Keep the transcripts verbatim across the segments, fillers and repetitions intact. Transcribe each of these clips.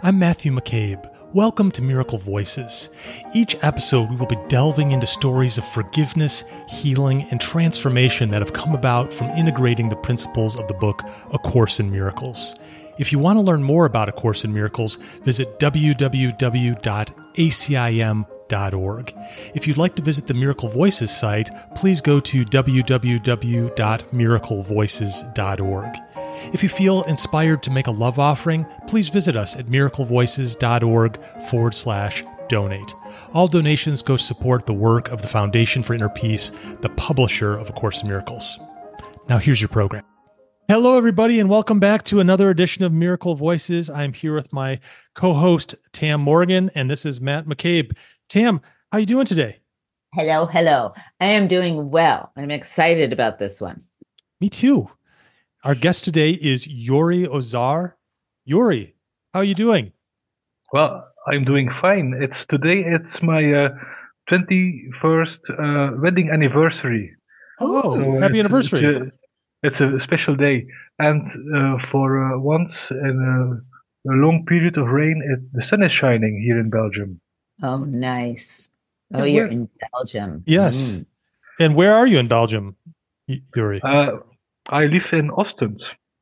I'm Matthew McCabe. Welcome to Miracle Voices. Each episode, we will be delving into stories of forgiveness, healing, and transformation that have come about from integrating the principles of the book A Course in Miracles. If you want to learn more about A Course in Miracles, visit w w w dot a c i m dot org. If you'd like to visit the Miracle Voices site, please go to w w w dot miracle voices dot org. If you feel inspired to make a love offering, please visit us at miraclevoices.org forward slash donate. All donations go to support the work of the Foundation for Inner Peace, the publisher of A Course in Miracles. Now here's your program. Hello, everybody, and welcome back to another edition of Miracle Voices. I'm here with my co-host, Tam Morgan, and this is Matt McCabe. Tam, how are you doing today? Hello, hello. I am doing well. I'm excited about this one. Me too. Our guest today is Yuri Ozar. Yuri, how are you doing? Well, I'm doing fine. It's today. It's my uh, twenty-first uh, wedding anniversary. Oh, So happy it's, anniversary! It's a, it's a special day, and uh, for uh, once in a, a long period of rain, it, the sun is shining here in Belgium. Oh, nice. Oh, And you're where- in Belgium. Yes. Mm. And where are you in Belgium, Y- Yuri? Uh, I live in Ostend.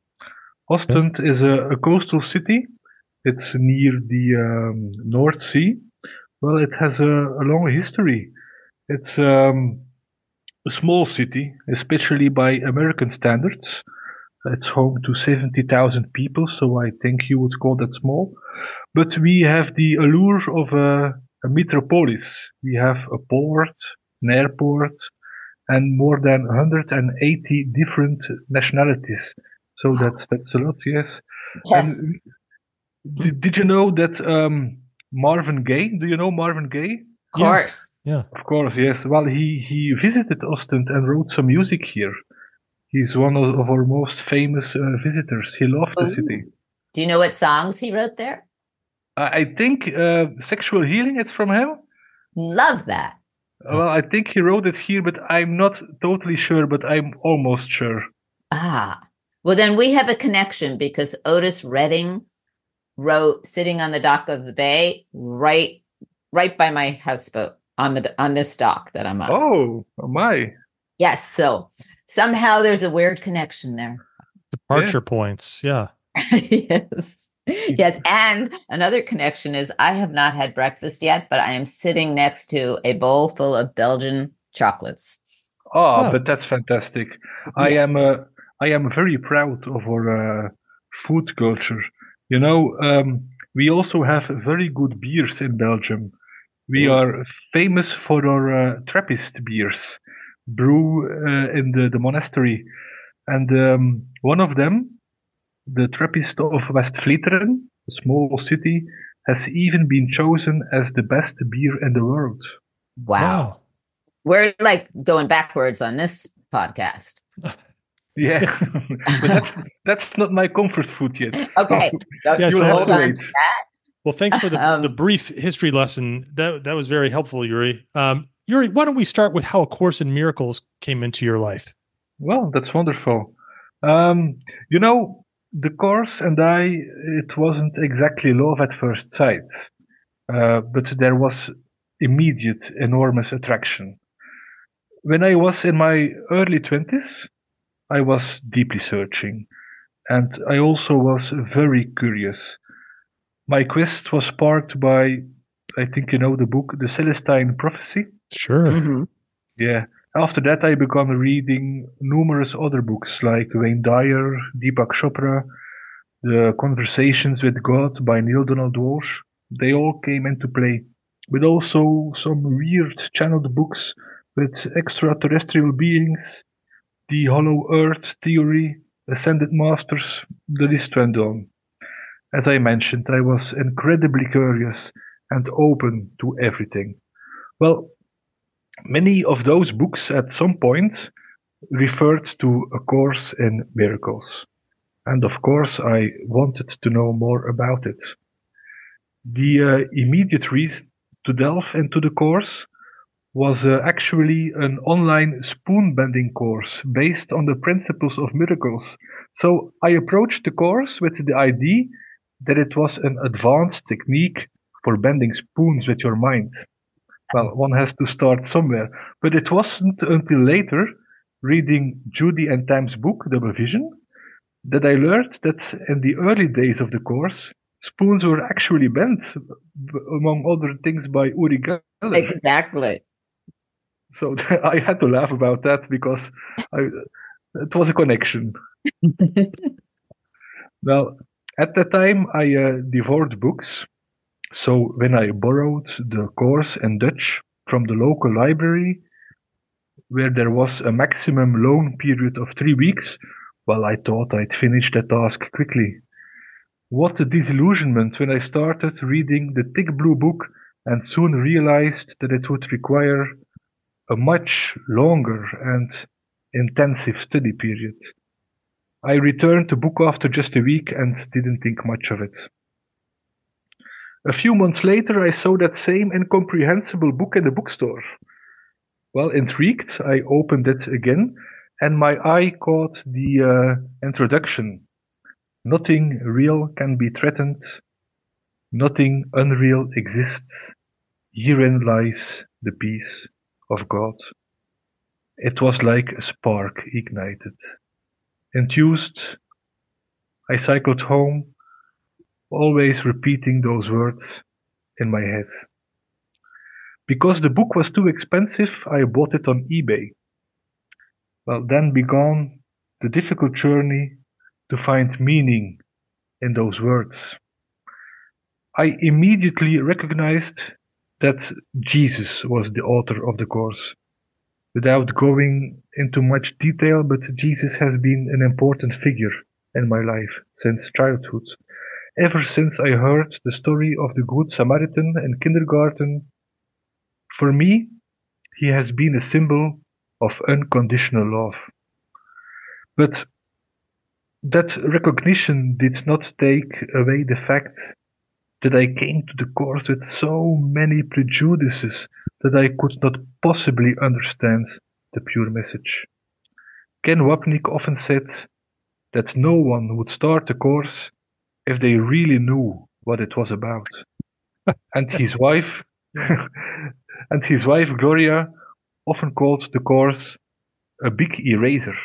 Ostend is a, a coastal city. It's near the um, North Sea. Well, it has a, a long history. It's um, a small city, especially by American standards. It's home to seventy thousand people, so I think you would call that small. But we have the allure of a, a metropolis. We have a port, an airport, and more than one hundred eighty different nationalities. So that's that's a lot, yes. Yes. And did, did you know that um, Marvin Gaye? Do you know Marvin Gaye? Of course. Yeah. Of course, yes. Well, he he visited Ostend and wrote some music here. He's one of, of our most famous uh, visitors. He loved the Ooh. city. Do you know what songs he wrote there? I I think uh, Sexual Healing. It's from him. Love that. Well, I think he wrote it here, but I'm not totally sure. But I'm almost sure. Ah, well, then we have a connection because Otis Redding wrote Sitting on the Dock of the Bay right right by my houseboat on the on this dock that I'm on. Oh, oh my! Yes, so somehow there's a weird connection there. Departure points. Yeah. Yes. Yes. And another connection is I have not had breakfast yet, but I am sitting next to a bowl full of Belgian chocolates. Oh, Oh. but that's fantastic. I Yeah. am uh, I am very proud of our uh, food culture. You know, um, we also have very good beers in Belgium. We Ooh. are famous for our uh, Trappist beers, brew uh, in the, the monastery. And um, one of them, the Trappist of West Vleteren, a small city, has even been chosen as the best beer in the world. Wow. We're like going backwards on this podcast. Yeah, but that's, that's not my comfort food yet. Okay. Yeah, You'll so hold have to on wait. to that. Well, thanks for the, Um, the brief history lesson. That that was very helpful, Yuri. Um, Yuri, why don't we start with how A Course in Miracles came into your life? Well, that's wonderful. Um, you know, the course and I, it wasn't exactly love at first sight, uh, but there was immediate, enormous attraction. When I was in my early twenties, I was deeply searching, and I also was very curious. My quest was sparked by, I think you know the book, The Celestine Prophecy. Sure. Mhm. Yeah. After that, I began reading numerous other books like Wayne Dyer, Deepak Chopra, The Conversations with God by Neil Donald Walsh. They all came into play. But also some weird channeled books with extraterrestrial beings, the Hollow Earth theory, Ascended Masters, the list went on. As I mentioned, I was incredibly curious and open to everything. Well, many of those books at some point referred to A Course in Miracles. And of course, I wanted to know more about it. The uh, immediate reason to delve into the course was uh, actually an online spoon bending course based on the principles of miracles. So I approached the course with the idea that it was an advanced technique for bending spoons with your mind. Well, one has to start somewhere. But it wasn't until later, reading Judy and Tam's book, Double Vision, that I learned that in the early days of the course, spoons were actually bent, among other things, by Uri Geller. Exactly. So I had to laugh about that because I, it was a connection. Well, at that time, I uh, devoured books. So when I borrowed the course in Dutch from the local library, where there was a maximum loan period of three weeks, well, I thought I'd finish the task quickly. What a disillusionment when I started reading the thick blue book and soon realized that it would require a much longer and intensive study period. I returned the book after just a week and didn't think much of it. A few months later, I saw that same incomprehensible book in the bookstore. Well, intrigued, I opened it again, and my eye caught the uh, introduction. Nothing real can be threatened. Nothing unreal exists. Herein lies the peace of God. It was like a spark ignited. Enthused, I cycled home, always repeating those words in my head. Because the book was too expensive, I bought it on eBay. Well, then began the difficult journey to find meaning in those words. I immediately recognized that Jesus was the author of the course. Without going into much detail, but Jesus has been an important figure in my life since childhood. Ever since I heard the story of the Good Samaritan in kindergarten, for me, he has been a symbol of unconditional love. But that recognition did not take away the fact that I came to the course with so many prejudices that I could not possibly understand the pure message. Ken Wapnick often said that no one would start a course if they really knew what it was about. And his wife, and his wife Gloria often called the course a big eraser.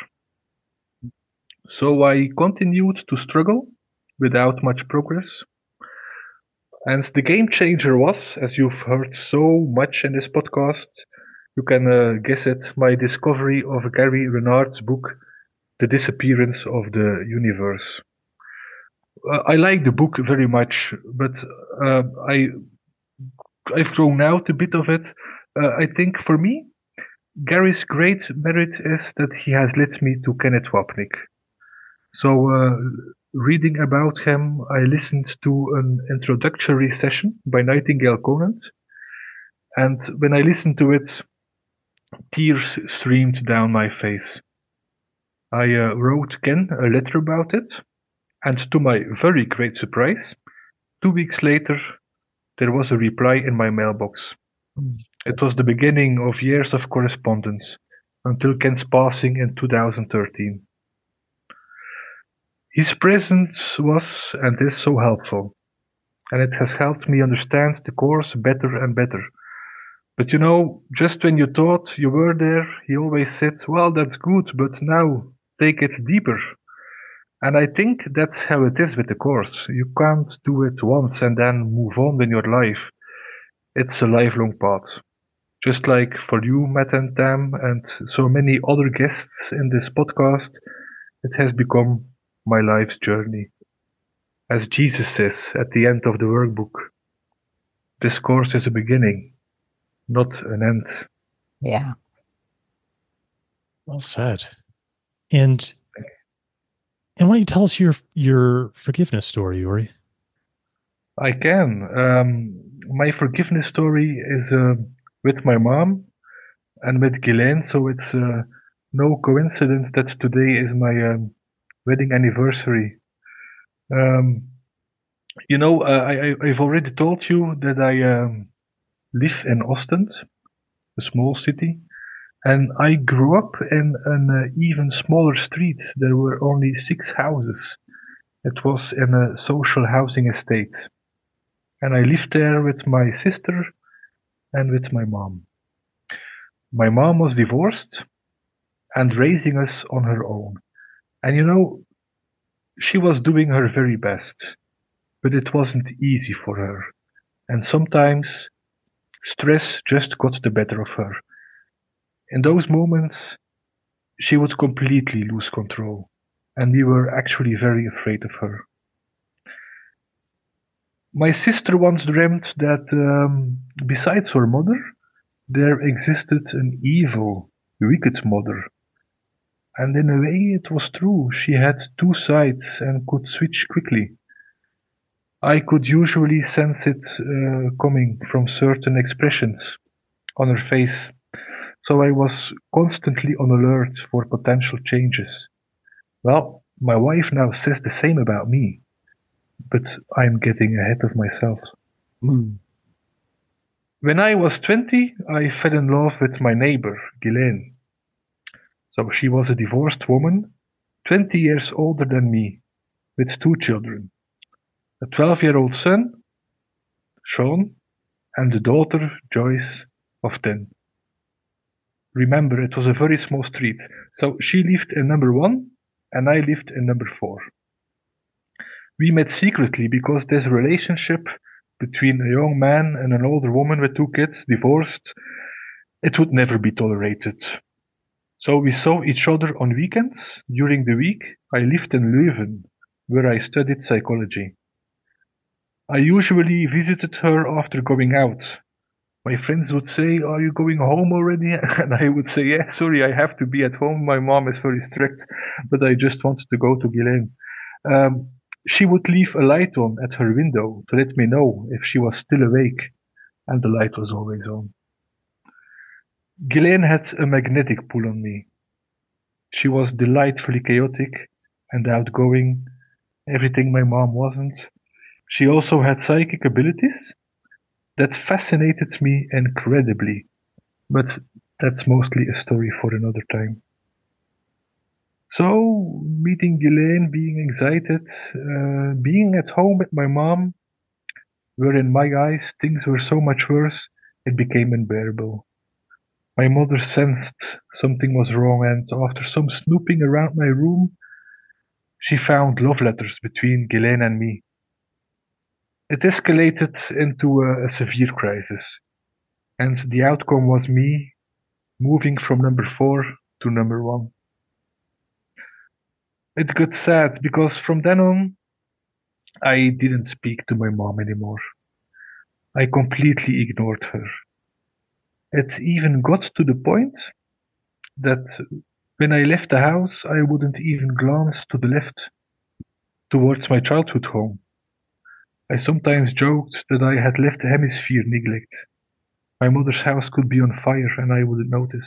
So I continued to struggle without much progress. And the game changer was, as you've heard so much in this podcast, you can uh, guess it, my discovery of Gary Renard's book, The Disappearance of the Universe. Uh, I like the book very much, but uh, I, I've thrown out a bit of it. Uh, I think for me, Gary's great merit is that he has led me to Kenneth Wapnick. So, uh, reading about him, I listened to an introductory session by Nightingale Conant, and when I listened to it, tears streamed down my face. I uh, wrote Ken a letter about it, and to my very great surprise, two weeks later, there was a reply in my mailbox. It was the beginning of years of correspondence, until Ken's passing in two thousand thirteen. His presence was and is so helpful, and it has helped me understand the course better and better. But you know, just when you thought you were there, he always said, well, that's good, but now take it deeper. And I think that's how it is with the course. You can't do it once and then move on in your life. It's a lifelong path. Just like for you, Matt and Tam, and so many other guests in this podcast, it has become my life's journey. As Jesus says at the end of the workbook, this course is a beginning, not an end. Yeah. Well said. And and why don't you tell us your your forgiveness story, Uri? I can. Um, my forgiveness story is uh, with my mom and with Ghislaine, so it's uh, no coincidence that today is my um, wedding anniversary. Um, you know, uh, I, I, I've already told you that I um, live in Ostend, a small city, and I grew up in an uh, even smaller street. There were only six houses, It was in a social housing estate, and I lived there with my sister and with my mom. My mom was divorced and raising us on her own. And you know, she was doing her very best, but it wasn't easy for her. And sometimes stress just got the better of her. In those moments, she would completely lose control, and we were actually very afraid of her. My sister once dreamt that um, besides her mother, there existed an evil, wicked mother. And in a way it was true. She had two sides and could switch quickly. I could usually sense it uh, coming from certain expressions on her face, so I was constantly on alert for potential changes. Well, my wife now says the same about me, but I'm getting ahead of myself. Mm. When I was twenty, I fell in love with my neighbor, Ghislaine. So she was a divorced woman, twenty years older than me, with two children, a twelve-year-old son, Sean, and a daughter, Joyce, of ten. Remember, it was a very small street, so she lived in number one, and I lived in number four. We met secretly because this relationship between a young man and an older woman with two kids, divorced, it would never be tolerated. So we saw each other on weekends. During the week, I lived in Leuven, where I studied psychology. I usually visited her after going out. My friends would say, "Are you going home already?" And I would say, "Yeah, sorry, I have to be at home. My mom is very strict, but I just wanted to go to Ghislaine." Um, she would leave a light on at her window to let me know if she was still awake, and the light was always on. Ghislaine had a magnetic pull on me. She was delightfully chaotic and outgoing, everything my mom wasn't. She also had psychic abilities that fascinated me incredibly, but that's mostly a story for another time. So, meeting Ghislaine, being excited, uh, being at home with my mom, where in my eyes things were so much worse, it became unbearable. My mother sensed something was wrong, and after some snooping around my room, she found love letters between Ghislaine and me. It escalated into a, a severe crisis, and the outcome was me moving from number four to number one. It got sad because from then on, I didn't speak to my mom anymore. I completely ignored her. It even got to the point that when I left the house, I wouldn't even glance to the left towards my childhood home. I sometimes joked that I had left the hemisphere neglect. My mother's house could be on fire and I wouldn't notice.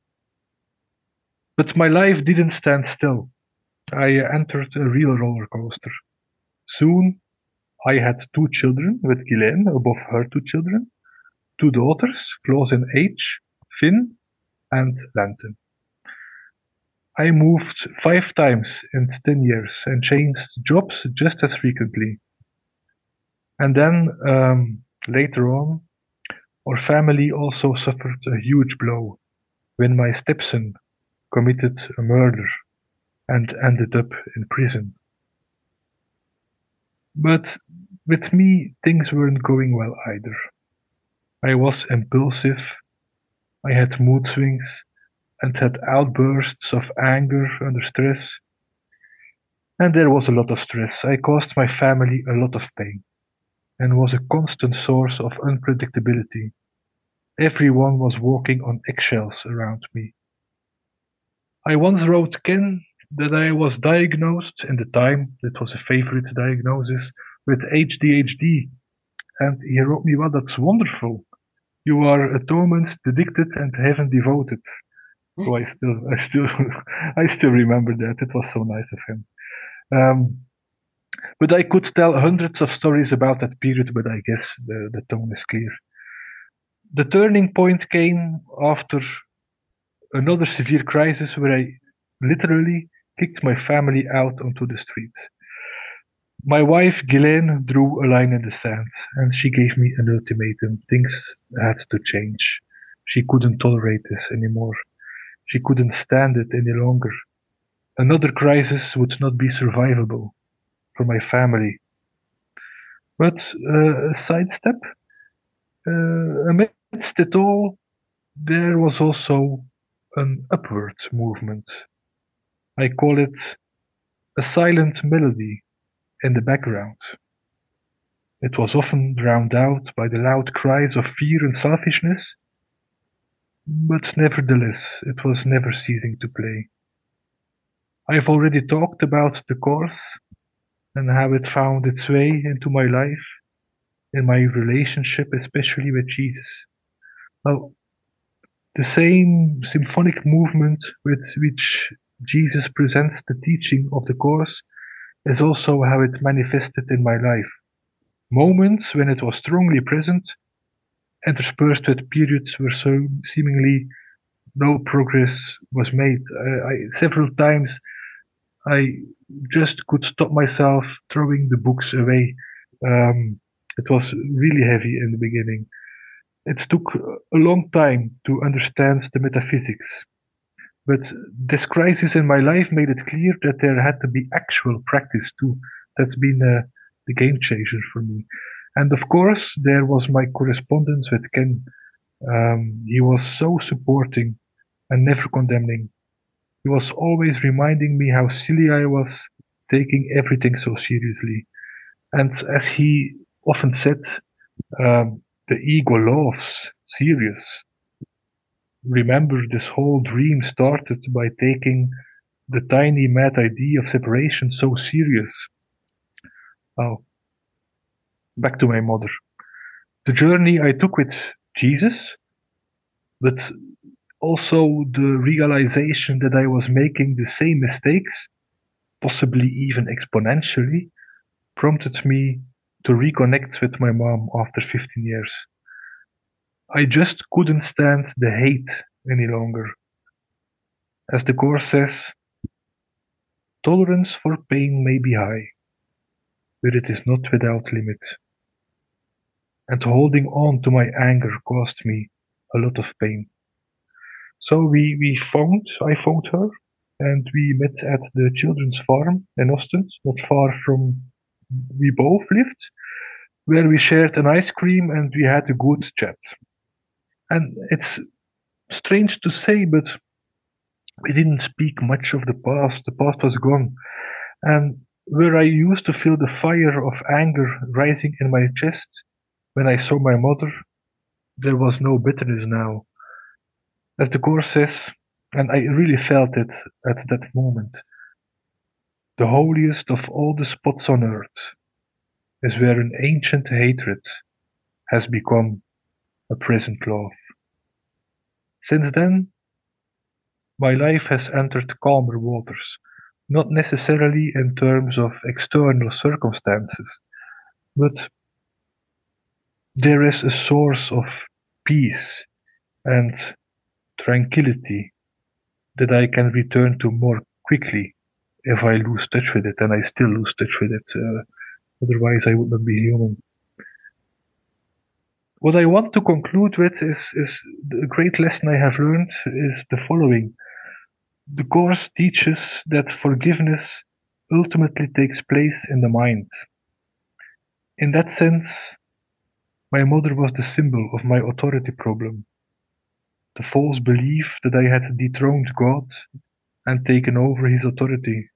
But my life didn't stand still. I entered a real roller coaster. Soon, I had two children with Ghislaine above her two children, two daughters, close in age, Finn and Lenten. I moved five times in ten years and changed jobs just as frequently. And then, um, later on, our family also suffered a huge blow when my stepson committed a murder and ended up in prison. But with me, things weren't going well either. I was impulsive, I had mood swings, and had outbursts of anger under stress. And there was a lot of stress. I caused my family a lot of pain, and was a constant source of unpredictability. Everyone was walking on eggshells around me. I once wrote Ken that I was diagnosed, in the time it was a favorite diagnosis, with A D H D. And he wrote me, "Well, that's wonderful. You are atonement, addicted, and heaven devoted." So I still, I still, I still remember that. It was so nice of him. Um, but I could tell hundreds of stories about that period, but I guess the, the tone is clear. The turning point came after another severe crisis where I literally kicked my family out onto the streets. My wife, Ghislaine, drew a line in the sand, and she gave me an ultimatum. Things had to change. She couldn't tolerate this anymore. She couldn't stand it any longer. Another crisis would not be survivable for my family. But uh, a sidestep, uh, amidst it all, there was also an upward movement. I call it a silent melody in the background. It was often drowned out by the loud cries of fear and selfishness, but nevertheless it was never ceasing to play. I've already talked about the course and how it found its way into my life, in my relationship, especially with Jesus. Well, the same symphonic movement with which Jesus presents the teaching of the course is also how it manifested in my life. Moments when it was strongly present, interspersed with periods where so seemingly no progress was made. I, I, several times I just could stop myself throwing the books away. Um, it was really heavy in the beginning. It took a long time to understand the metaphysics. But this crisis in my life made it clear that there had to be actual practice too. That's been uh, the game changer for me. And of course, there was my correspondence with Ken. Um, he was so supporting and never condemning. He was always reminding me how silly I was, taking everything so seriously. And as he often said, um, the ego loves serious. Remember, this whole dream started by taking the tiny mad idea of separation so serious. Oh, back to my mother. The journey I took with Jesus, but also the realization that I was making the same mistakes, possibly even exponentially, prompted me to reconnect with my mom after fifteen years. I just couldn't stand the hate any longer. As the Course says, tolerance for pain may be high, but it is not without limit. And holding on to my anger caused me a lot of pain. So we, we found, I found her, and we met at the children's farm in Ostend, not far from we both lived, where we shared an ice cream and we had a good chat. And it's strange to say, but we didn't speak much of the past. The past was gone. And where I used to feel the fire of anger rising in my chest when I saw my mother, there was no bitterness now. As the Course says, and I really felt it at that moment, the holiest of all the spots on earth is where an ancient hatred has become a present love. Since then, my life has entered calmer waters, not necessarily in terms of external circumstances, but there is a source of peace and tranquility that I can return to more quickly if I lose touch with it, and I still lose touch with it. Uh, otherwise, I would not be human. What I want to conclude with is, is the great lesson I have learned is the following. The Course teaches that forgiveness ultimately takes place in the mind. In that sense, my mother was the symbol of my authority problem. The false belief that I had dethroned God and taken over his authority.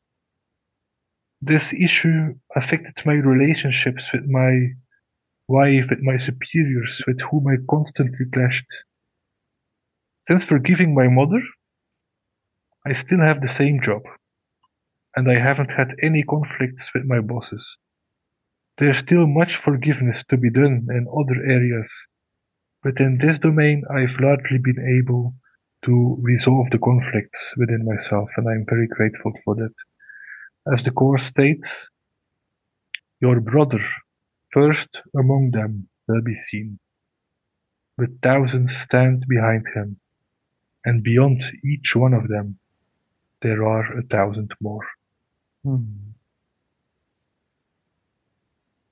This issue affected my relationships with my wife, with my superiors, with whom I constantly clashed. Since forgiving my mother, I still have the same job, and I haven't had any conflicts with my bosses. There's still much forgiveness to be done in other areas, but in this domain I've largely been able to resolve the conflicts within myself, and I'm very grateful for that. As the Course states, your brother, first among them, will be seen, but thousands stand behind him, and beyond each one of them, there are a thousand more. Hmm.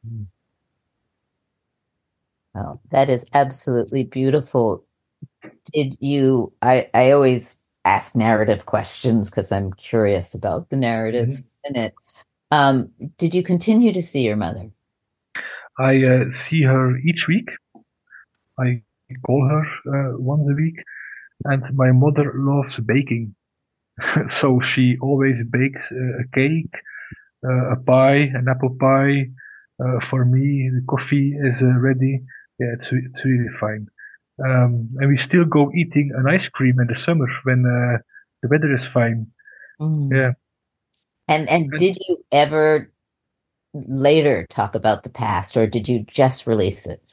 Oh, that is absolutely beautiful. Did you, I, I always ask narrative questions because I'm curious about the narratives Mhm. in it. Um, did you continue to see your mother? I uh, see her each week. I call her uh, once a week, and my mother loves baking. So she always bakes uh, a cake, uh, a pie, an apple pie. Uh, for me, the coffee is uh, ready. Yeah, it's it's really fine. Um, and we still go eating an ice cream in the summer when uh, the weather is fine. Mm. Yeah, And and and did you ever later talk about the past, or did you just release it?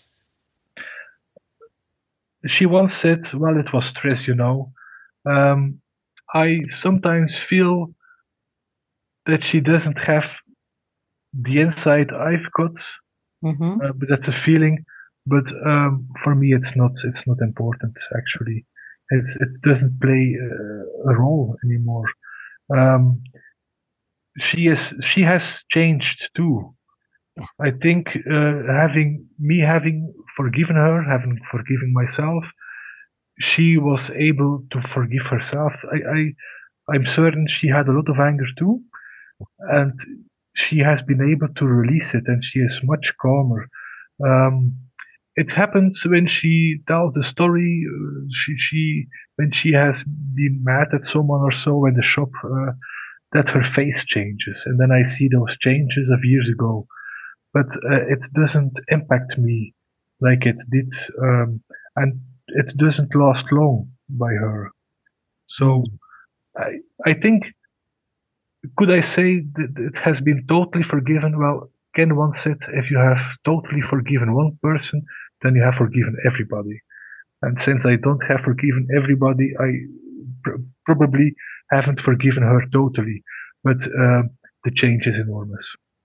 she once said, "Well, it was stress, you know." Um, I sometimes feel that she doesn't have the insight I've got, Mm-hmm. uh, but that's a feeling. But um, for me, it's not. It's not important actually. It's it doesn't play uh, a role anymore. Um, she is. She has changed too. Yeah. I think uh, having me having forgiven her, having forgiven myself, she was able to forgive herself. I, I I'm certain she had a lot of anger too, and she has been able to release it, and she is much calmer. Um, it happens when she tells the story. Uh, she, she when she has been mad at someone or so in the shop, uh, that her face changes, and then I see those changes of years ago. But uh, it doesn't impact me like it did, um, and it doesn't last long by her. So Mm. I I think could I say that it has been totally forgiven? Well, Ken once said, if you have totally forgiven one person, then you have forgiven everybody. And since I don't have forgiven everybody, I pr- probably haven't forgiven her totally. But uh, the change is enormous.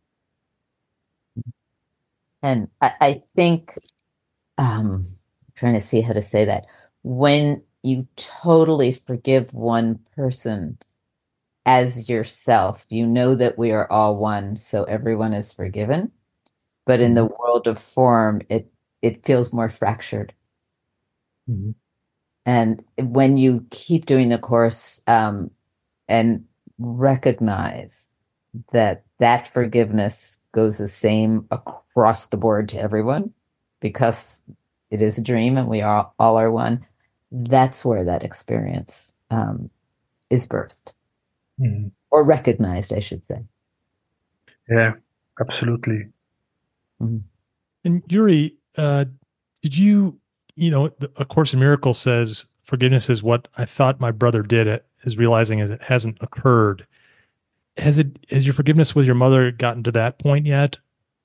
And I, I think um I'm trying to see how to say that. When you totally forgive one person as yourself, you know that we are all one, so everyone is forgiven. But in the Mhm, world of form, it it feels more fractured. mhm, And when you keep doing the course um, and recognize that that forgiveness goes the same across the board to everyone, because it is a dream and we are all are one, that's where that experience um, is birthed mhm. or recognized, I should say. Yeah, absolutely. Mhm. And Yuri, uh, did you, you know, the, A Course in Miracles says forgiveness is what I thought my brother did. It is realizing as it hasn't occurred. Has it? Has your forgiveness with your mother gotten to that point yet?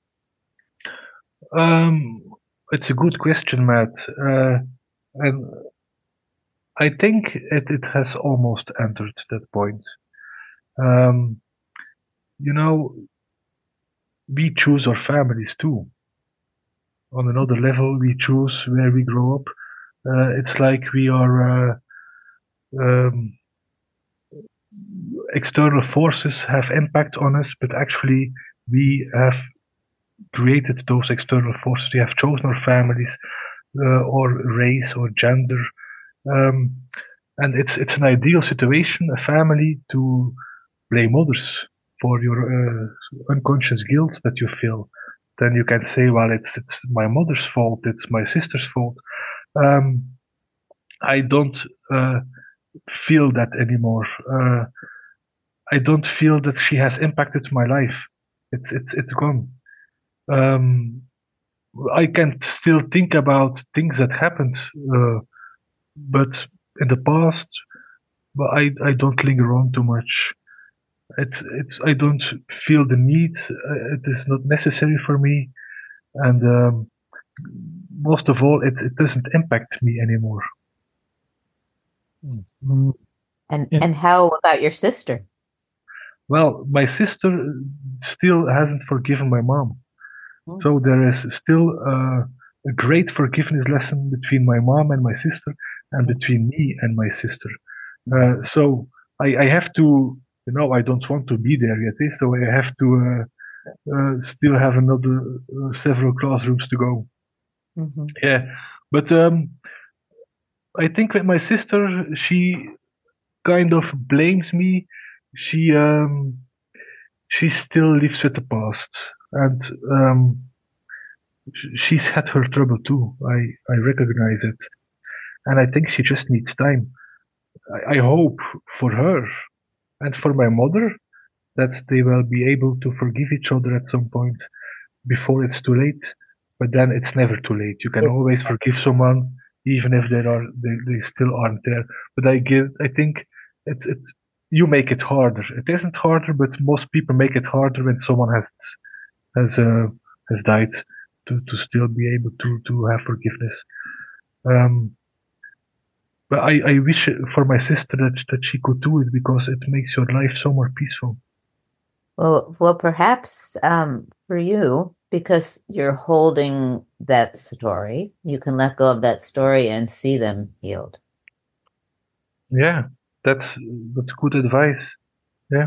Um, it's a good question, Matt. Uh, and I think it, it has almost entered that point. Um, you know, we choose our families too. On another level, we choose where we grow up. Uh, it's like we are uh, um, external forces have impact on us, but actually we have created those external forces. We have chosen our families, uh, or race, or gender, um, and it's it's an ideal situation, a family, to blame others for your uh, unconscious guilt that you feel. Then you can say, well, it's it's my mother's fault, it's my sister's fault. Um, I don't uh, feel that anymore. Uh, I don't feel that she has impacted my life. It's it's it's gone. Um, I can still think about things that happened, uh, but in the past, but I I don't linger on too much. It's it's I don't feel the need. Uh, it is not necessary for me, and um, most of all, it, it doesn't impact me anymore. Mm. And And and how about your sister? Well, my sister still hasn't forgiven my mom. Mm. So there is still uh, a great forgiveness lesson between my mom and my sister, and between me and my sister. Uh, so I, I have to, you know, I don't want to be there yet, eh? So I have to. Uh, uh, still have another uh, several classrooms to go. Mm-hmm. Yeah, but um, I think with my sister, she kind of blames me. She um, she still lives with the past, and um, she's had her trouble too. I I recognize it, and I think she just needs time. I, I hope for her and for my mother that they will be able to forgive each other at some point before it's too late. But then it's never too late. You can It- always forgive someone, even if they are they, they still aren't there. But I give I think it's it's you make it harder. It isn't harder, but most people make it harder when someone has has uh, has died to, to still be able to to have forgiveness. Um, but I, I wish for my sister that that she could do it because it makes your life so more peaceful. Well, well, perhaps um, for you, because you're holding that story, you can let go of that story and see them healed. Yeah, that's that's good advice. Yeah,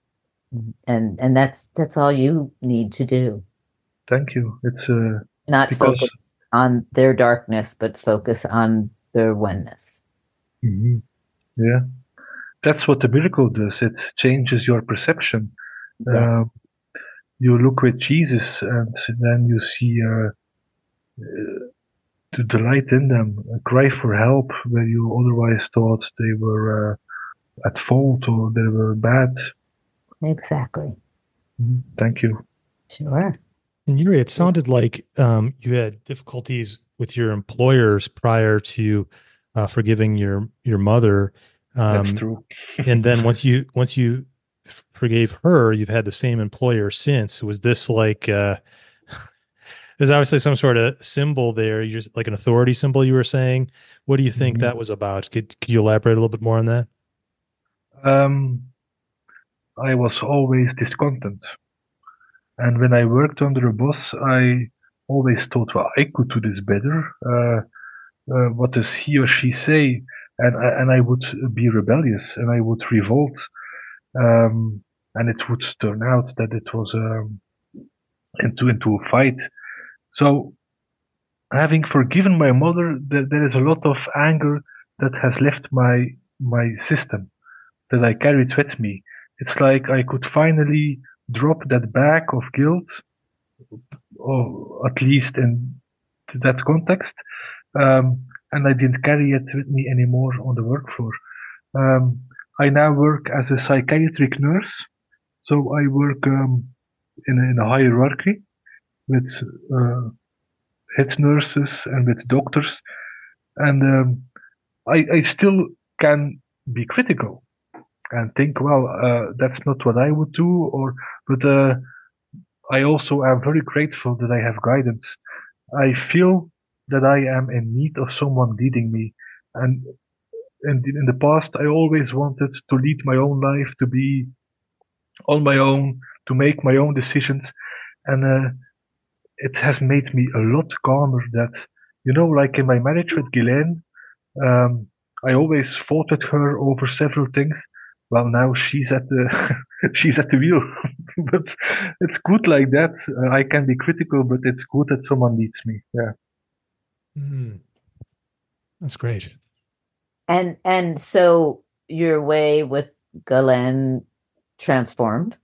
And and that's that's all you need to do. thank you. It's uh, Not because focus on their darkness, but focus on their oneness. Mhm. yeah, that's what the miracle does. It changes your perception. Yes. Um, you look with Jesus, and then you see uh, uh, the delight in them, a cry for help where you otherwise thought they were uh, at fault or they were bad. Exactly. Mhm. Thank you. Sure. And Yuri, it sounded like um, you had difficulties with your employers prior to uh, forgiving your your mother. That's Um, true. and then once you once you f- forgave her, you've had the same employer since. Was this like uh, there's obviously some sort of symbol there? You're just like an authority symbol. You were saying. What do you think Mhm. that was about? Could could you elaborate a little bit more on that? Um, I was always discontent. And when I worked under a boss, I always thought, well, I could do this better. Uh, uh, what does he or she say? And I, and I would be rebellious and I would revolt. Um, and it would turn out that it was um, into into a fight. So, having forgiven my mother, there, there is a lot of anger that has left my my system that I carried with me. It's like I could finally drop that bag of guilt, or at least in that context, um, and I didn't carry it with me anymore on the work floor. Um, I now work as a psychiatric nurse, so I work um, in, a, in a hierarchy with uh, head nurses and with doctors, and um, I, I still can be critical and think, well, uh, that's not what I would do, or but uh, I also am very grateful that I have guidance. I feel that I am in need of someone leading me, and in the, in the past, I always wanted to lead my own life, to be on my own, to make my own decisions, and uh, it has made me a lot calmer. That you know, like in my marriage with Ghislaine, um, I always fought with her over several things. Well, now she's at the she's at the wheel, but it's good like that. Uh, I can be critical, but it's good that someone leads me. Yeah. Mm, that's great. And and so your way with Galen transformed.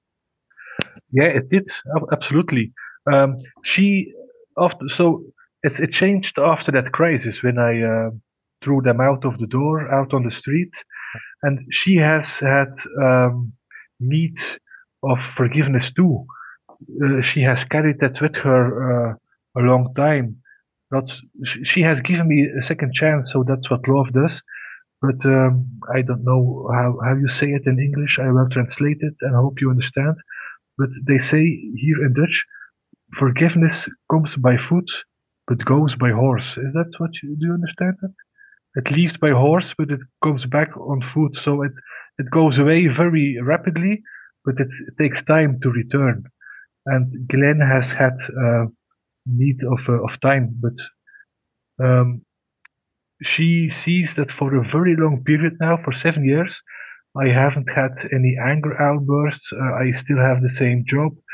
Yeah, it did ab- absolutely. Um, she after so it it changed after that crisis when I uh, threw them out of the door, out on the street, and she has had um, need of forgiveness too. Uh, she has carried that with her uh, a long time. Not sh- she has given me a second chance, so that's what love does. But um, I don't know how how you say it in English. I will translate it and hope you understand. But they say here in Dutch, forgiveness comes by foot, but goes by horse. Is that what you do? You understand that? At least by horse, but it comes back on foot. So it it goes away very rapidly, but it, it takes time to return. And Glenn has had uh, need of uh, of time, but um, she sees that for a very long period now, for seven years, I haven't had any anger outbursts. Uh, I still have the same job.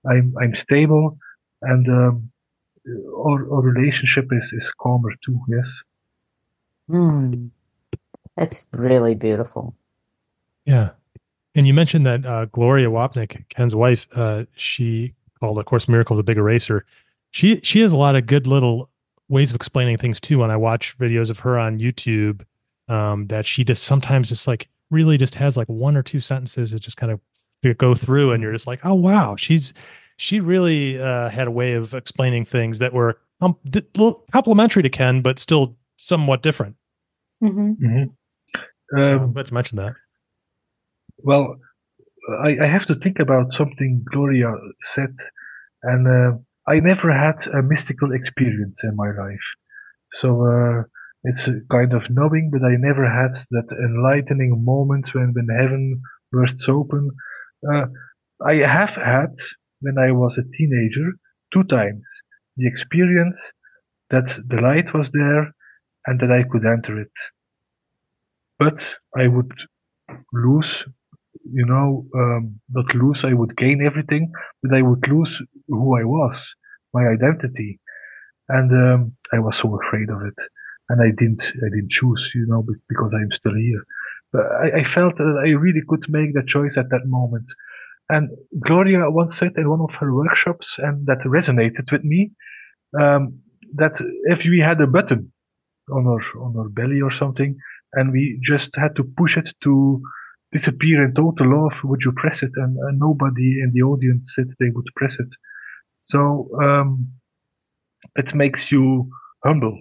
I'm I'm stable, and um, our our relationship is is calmer too. Yes. Hmm. That's really beautiful. Yeah. And you mentioned that uh, Gloria Wapnick, Ken's wife, uh, she called A Course in Miracles a big eraser. She she has a lot of good little ways of explaining things too. When I watch videos of her on YouTube, um, that she just sometimes just like really just has like one or two sentences that just kind of go through, and you're just like, oh wow, she's she really uh, had a way of explaining things that were um, d- complementary to Ken, but still somewhat different. Mm-hmm. Mm-hmm. So Um, I'm glad you mentioned that. well, I, I have to think about something Gloria said, and uh, I never had a mystical experience in my life. So uh, it's a kind of knowing, but I never had that enlightening moment when, when heaven bursts open. Uh, I have had, when I was a teenager, two times the experience that the light was there and that I could enter it. But I would lose, you know, um, not lose, I would gain everything, but I would lose who I was, my identity. And um, I was so afraid of it, and I didn't I didn't choose, you know, because I'm still here. But I, I felt that I really could make that choice at that moment. And Gloria once said in one of her workshops, and that resonated with me, um, that if we had a button on our on our belly or something, and we just had to push it to disappear in total love, would you press it? And, and nobody in the audience said they would press it. So um, it makes you humble.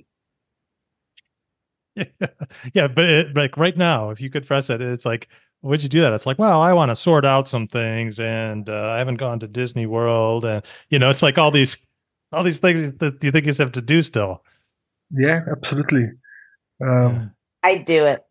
Yeah, yeah, but it, like right now, if you could press it, it's like, would you do that? It's like, well, I want to sort out some things, and uh, I haven't gone to Disney World, and you know, it's like all these, all these things that you think you have to do still. Yeah, absolutely. Yeah. Um, I do it.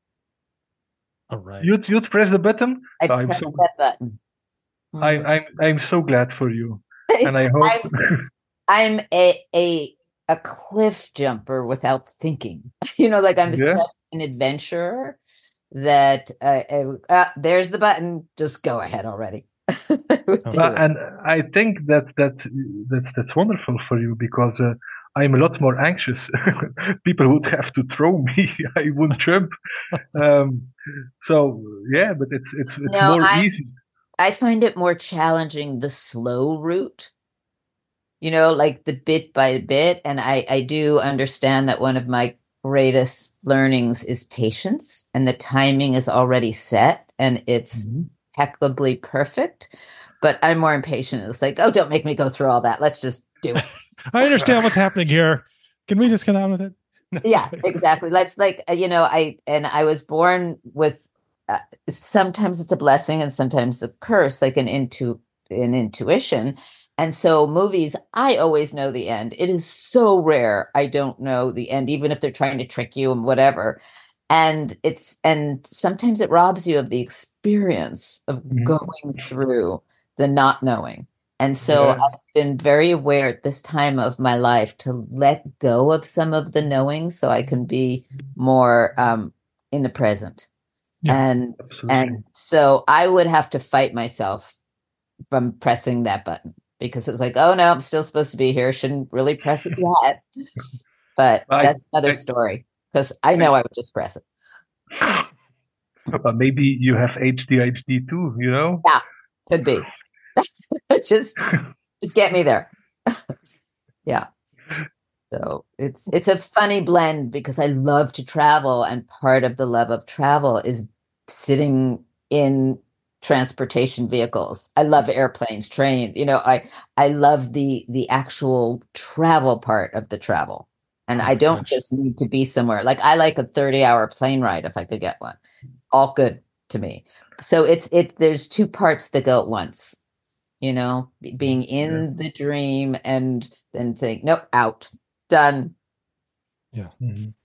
All right. you'd you'd press the button. I I'm press so that button. I Mhm. I'm I'm so glad for you, and I hope. I'm I'm a a a cliff jumper without thinking. You know, like I'm Yeah. such an adventurer that uh, uh, uh, there's the button. Just go ahead already. I would do Uh, it. and I think that that that's that's wonderful for you because uh, I'm a lot more anxious. People would have to throw me. I wouldn't jump. Um, so yeah, but it's it's it's No, more I'm easy. I find it more challenging the slow route, you know, like the bit by bit. And I, I do understand that one of my greatest learnings is patience, and the timing is already set and it's Mhm. impeccably perfect. But I'm more impatient. It's like, oh, don't make me go through all that. Let's just do it. I understand what's happening here. Can we just get on with it? Yeah, exactly. Let's like, uh, you know, I, and I was born with, uh, sometimes it's a blessing and sometimes a curse, like an intu an intuition. And so movies, I always know the end. It is so rare I don't know the end, even if they're trying to trick you and whatever. And it's, and sometimes it robs you of the experience of Mhm. going through the not knowing. And so Yeah. I've been very aware at this time of my life to let go of some of the knowing so I can be more um, in the present. Yeah. And Absolutely. and so I would have to fight myself from pressing that button because it's like, oh no, I'm still supposed to be here. Shouldn't really press it yet. But I, that's another I, story because I know I would just press it. I but maybe you have H D H D too, you know? Yeah, could be. just just get me there. Yeah. So it's it's a funny blend because I love to travel, and part of the love of travel is sitting in transportation vehicles. I love airplanes, trains. You know, I I love the the actual travel part of the travel. And Oh I my don't gosh. just need to be somewhere. Like I like a thirty hour plane ride if I could get one. All good to me. So it's it there's two parts that go at once, you know, being Yeah. in the dream and then saying, nope, out, done. Yeah. Mhm.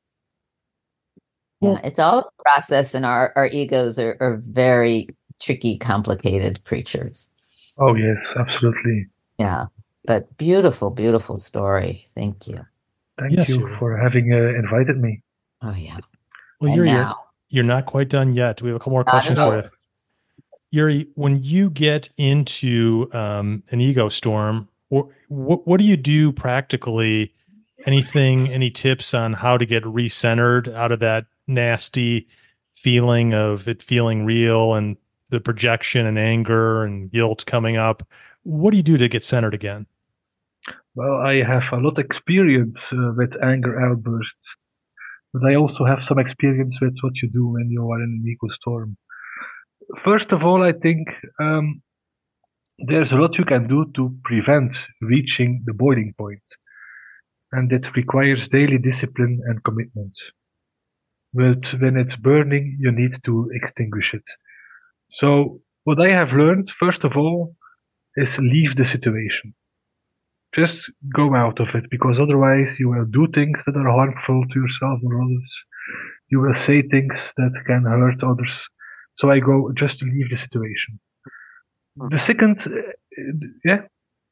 Yeah, Well, it's all a process, and our, our egos are, are very tricky, complicated creatures. Oh yes, absolutely. Yeah, but beautiful, beautiful story. Thank you. Thank yes, you you're for having uh, invited me. Oh, yeah. well, And you're you're now, you're not quite done yet. We have a couple more not at questions for all. you. Yuri, when you get into um, an ego storm, what, what what do you do practically? Anything, any tips on how to get recentered out of that nasty feeling of it feeling real and the projection and anger and guilt coming up? What do you do to get centered again? Well, I have a lot of experience uh, with anger outbursts, but I also have some experience with what you do when you are in an ego storm. First of all, I think um, there's a lot you can do to prevent reaching the boiling point, and it requires daily discipline and commitment. But when it's burning, you need to extinguish it. So what I have learned, first of all, is leave the situation. Just go out of it, because otherwise you will do things that are harmful to yourself or others. You will say things that can hurt others. So I go, just leave the situation. The second, uh, yeah.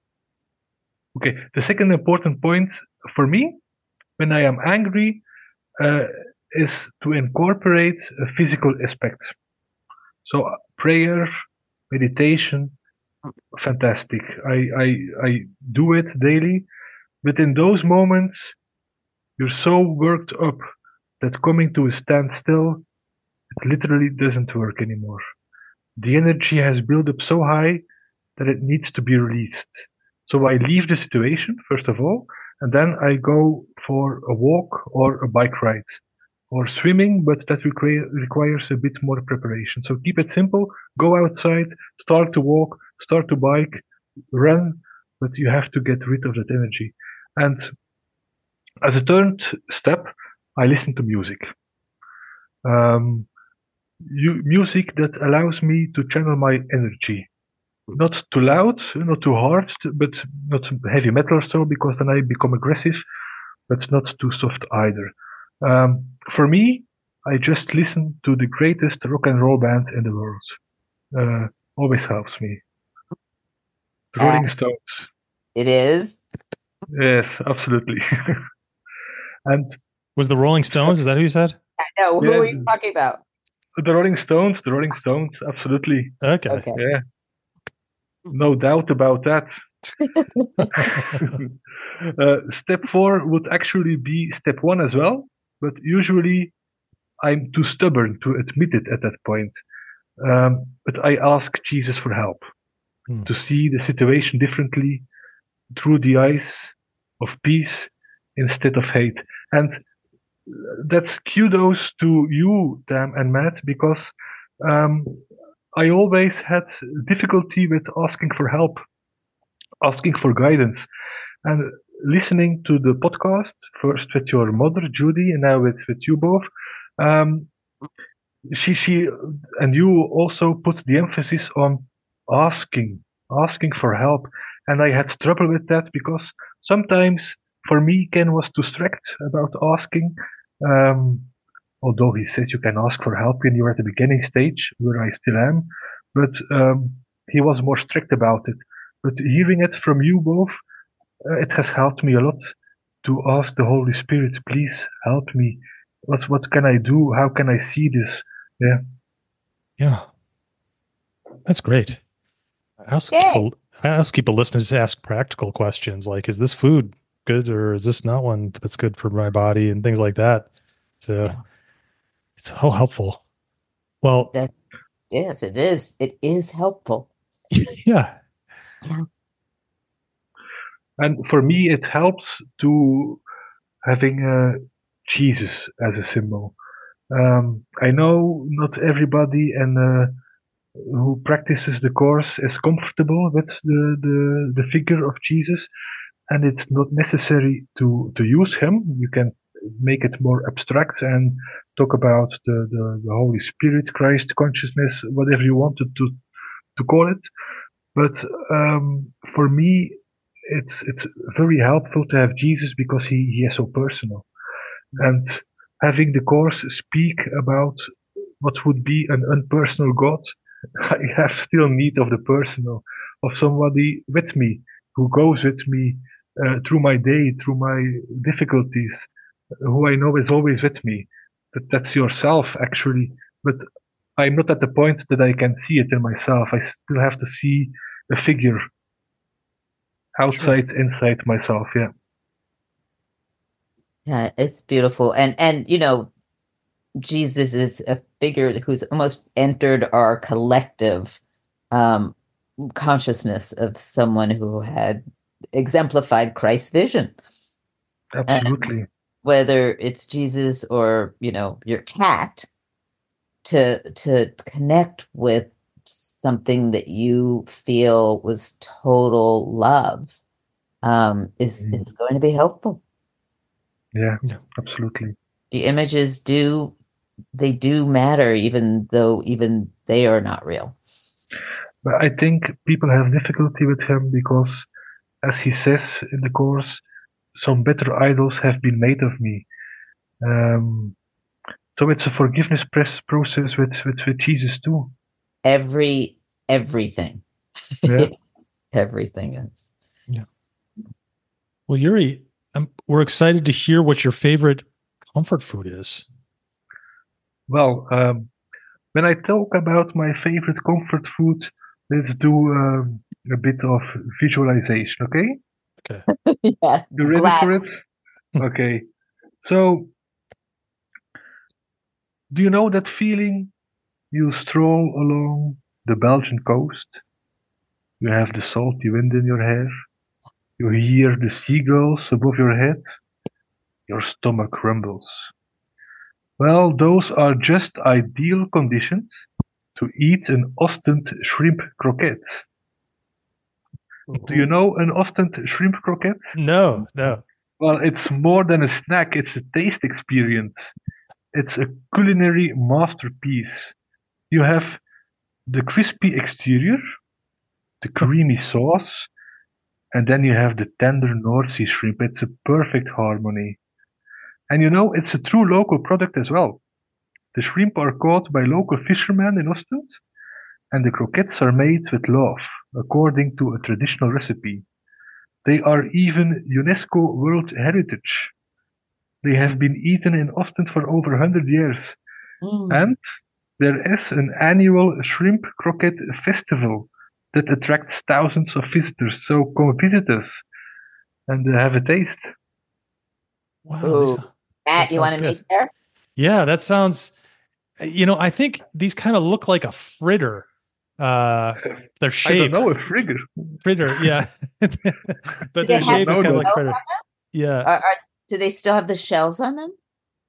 Okay, the second important point for me, when I am angry, uh, is to incorporate a physical aspect. So prayer, meditation, fantastic. I, I, I do it daily, but in those moments, you're so worked up that coming to a standstill, it literally doesn't work anymore. The energy has built up so high that it needs to be released. So I leave the situation, first of all, and then I go for a walk or a bike ride or swimming, but that require, requires a bit more preparation. So keep it simple, go outside, start to walk, start to bike, run, but you have to get rid of that energy. And as a third step, I listen to music. Um, you, music that allows me to channel my energy. Not too loud, not too hard, but not heavy metal or so, because then I become aggressive, but not too soft either. Um, for me, I just listen to the greatest rock and roll band in the world. Uh, always helps me. The Rolling Uh, Stones. It is. Yes, absolutely. And Was the Rolling Stones? Is that who you said? I know. Who Yeah. are you talking about? the Rolling Stones, the Rolling Stones, absolutely. Okay. Okay. Yeah. No doubt about that. uh, step four would actually be step one as well, but usually I'm too stubborn to admit it at that point. Um, but I ask Jesus for help Hmm. to see the situation differently through the eyes of peace instead of hate. And that's kudos to you, Tam and Matt, because um, I always had difficulty with asking for help, asking for guidance. And listening to the podcast, first with your mother, Judy, and now with, with you both, um, she, she, and you also put the emphasis on asking, asking for help. And I had trouble with that because sometimes for me, Ken was too strict about asking. Um, although he says you can ask for help when you're at the beginning stage, where I still am, but um, he was more strict about it. But hearing it from you both, uh, it has helped me a lot to ask the Holy Spirit, please help me. What what can I do? How can I see this? Yeah. Yeah. That's great. I also Yay. keep a, I also keep a listeners to ask practical questions like, is this food good or is this not one that's good for my body and things like that. So Yeah. it's so helpful. Well, That, yes, it is. It is helpful. yeah. Yeah. And for me, it helps to having uh, Jesus as a symbol. Um, I know not everybody and uh, who practices the course is comfortable with the, the, the figure of Jesus, and it's not necessary to, to use him. You can make it more abstract and talk about the, the, the Holy Spirit, Christ consciousness, whatever you wanted to, to call it. But um, for me, it's it's very helpful to have Jesus because he, he is so personal. And having the course speak about what would be an unpersonal God, I have still need of the personal, of somebody with me, who goes with me uh, through my day, through my difficulties, who I know is always with me. That that's yourself actually. But I'm not at the point that I can see it in myself. I still have to see a figure outside, sure. Inside myself. Yeah. Yeah, it's beautiful. And, and, you know, Jesus is a figure who's almost entered our collective um, consciousness of someone who had exemplified Christ's vision. Absolutely. And whether it's Jesus or, you know, your cat, to to connect with something that you feel was total love um, is, mm. is going to be helpful. Yeah, yeah, absolutely. The images do, they do matter, even though even they are not real. But I think people have difficulty with him because, as he says in the course, some better idols have been made of me. Um, so it's a forgiveness press process with, with, with Jesus too. Every, everything. Yeah. Everything is. Yeah. Well, Yuri, I'm, we're excited to hear what your favorite comfort food is. Well, um, when I talk about my favorite comfort food, let's do um, a bit of visualization, okay? Okay. Yes. You ready glad. for it? Okay. So, do you know that feeling? You stroll along the Belgian coast. You have the salty wind in your hair. You hear the seagulls above your head. Your stomach rumbles. Well, those are just ideal conditions to eat an Ostend shrimp croquette. Ooh. Do you know an Ostend shrimp croquette? No, no. Well, it's more than a snack. It's a taste experience. It's a culinary masterpiece. You have the crispy exterior, the creamy sauce, and then you have the tender North Sea shrimp. It's a perfect harmony. And you know, it's a true local product as well. The shrimp are caught by local fishermen in Ostend, and the croquettes are made with love, according to a traditional recipe. They are even UNESCO World Heritage. They have been eaten in Ostend for over one hundred years. Mm. And there is an annual shrimp croquette festival that attracts thousands of visitors. So come visit us and uh, have a taste. Wow. Ooh. This, Matt, you want to meet there? Yeah, that sounds, you know, I think these kind of look like a fritter. Uh, their shape. I don't know, a fritter. Fritter, yeah. But their shape is kind of like fritter. Yeah. Are, are, do they still have the shells on them?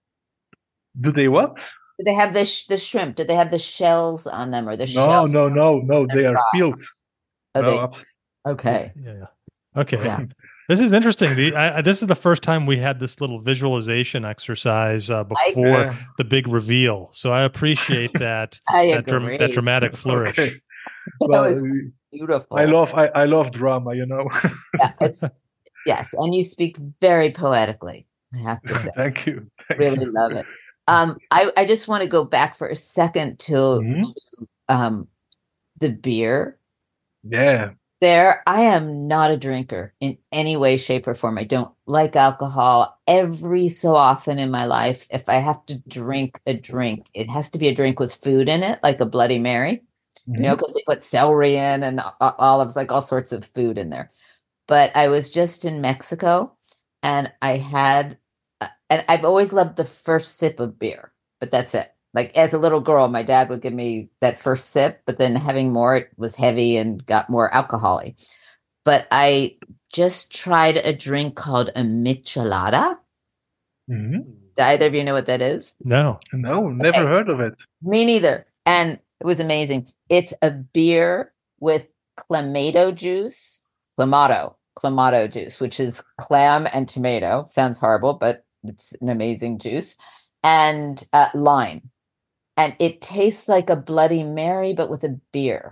Do they what? Do they have the sh- the shrimp? Do they have the shells on them or the no, shells? No, no, no, no. They are peeled. Oh, no, they, okay. Yeah, yeah. Okay. Yeah. This is interesting. The I, this is the first time we had this little visualization exercise uh, before yeah. the big reveal. So I appreciate that I that, dra- that dramatic flourish. Okay. Well, that was beautiful. I love I, I love drama. You know. Yeah, it's yes, and you speak very poetically. I have to say. Thank you. Thank really you. love it. Um, I I just want to go back for a second to, mm-hmm. to um the beer. Yeah. There, I am not a drinker in any way, shape, or form. I don't like alcohol. Every so often in my life, if I have to drink a drink, it has to be a drink with food in it, like a Bloody Mary, mm-hmm. you know, because they put celery in and olives, like all sorts of food in there. But I was just in Mexico, and I had, and I've always loved the first sip of beer, but that's it. Like as a little girl, my dad would give me that first sip, but then having more, it was heavy and got more alcohol-y. But I just tried a drink called a michelada. Mm-hmm. Do either of you know what that is? No. No, never okay. heard of it. Me neither. And it was amazing. It's a beer with clamato juice, clamato, clamato juice, which is clam and tomato. Sounds horrible, but it's an amazing juice. And uh, lime. And it tastes like a Bloody Mary, but with a beer.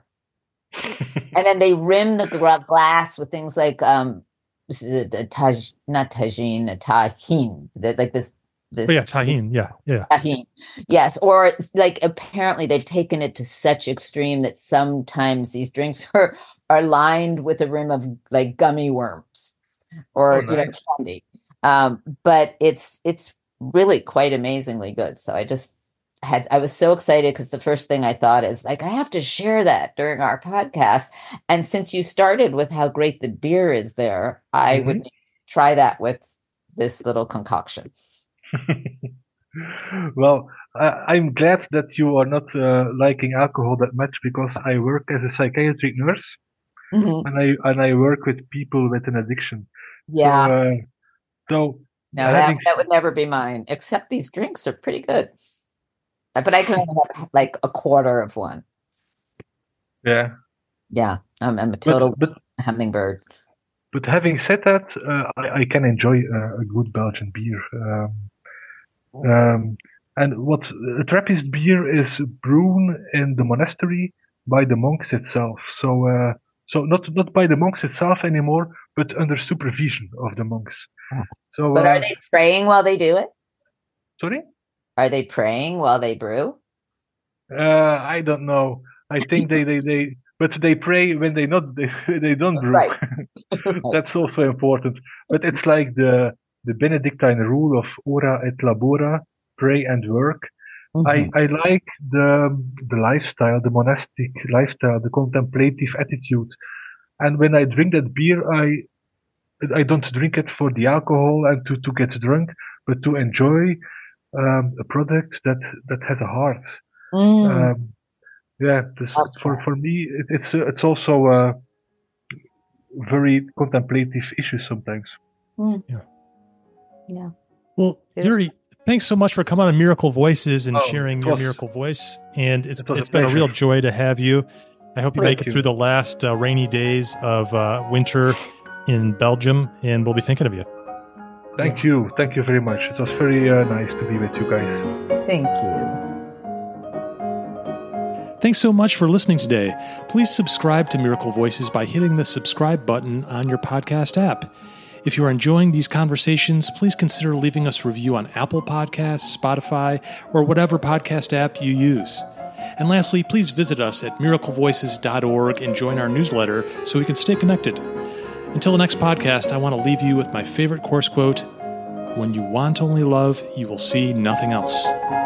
And then they rim the glass with things like um, this is a, a taj, not tagine, a tahine, like this. This oh, yeah, tahine, yeah, yeah. Tahine, yes. Or like apparently they've taken it to such extreme that sometimes these drinks are are lined with a rim of like gummy worms or oh, nice. you know candy. Um, but it's it's really quite amazingly good. So I just. had I was so excited because the first thing I thought is like, I have to share that during our podcast. And since you started with how great the beer is there, I mm-hmm. would try that with this little concoction. Well, I, I'm glad that you are not uh, liking alcohol that much, because I work as a psychiatric nurse, mm-hmm. and I and I work with people with an addiction. Yeah. So, uh, so no, having... that, that would never be mine. Except these drinks are pretty good, but I can only have like a quarter of one. Yeah. Yeah, I'm, I'm a total but, but, hummingbird. But having said that, uh, I, I can enjoy uh, a good Belgian beer. Um, Um, and what a Trappist beer is brewed in the monastery by the monks itself. So, uh, so not not by the monks itself anymore, but under supervision of the monks. So, but are uh, they praying while they do it? Sorry? Are they praying while they brew? Uh, I don't know. I think they, they, they, but they pray when they not they, they don't brew. Right. That's also important. But it's like the the Benedictine rule of ora et labora, pray and work. Mm-hmm. I, I like the the lifestyle, the monastic lifestyle, the contemplative attitude. And when I drink that beer, I I don't drink it for the alcohol and to, to get drunk, but to enjoy um, a product that, that has a heart. Mm. Um, yeah, this, okay. for for me, it, it's it's also a very contemplative issue sometimes. Mm. Yeah. Yeah. Well, Yuri, thanks so much for coming on Miracle Voices and oh, sharing your was, Miracle Voice. And it's it it's a been a real joy to have you. I hope you Thank make it you. through the last uh, rainy days of uh, winter in Belgium, and we'll be thinking of you. Thank you. Thank you very much. It was very uh, nice to be with you guys. Thank you. Thanks so much for listening today. Please subscribe to Miracle Voices by hitting the subscribe button on your podcast app. If you are enjoying these conversations, please consider leaving us a review on Apple Podcasts, Spotify, or whatever podcast app you use. And lastly, please visit us at miracle voices dot org and join our newsletter so we can stay connected. Until the next podcast, I want to leave you with my favorite course quote: "When you want only love, you will see nothing else."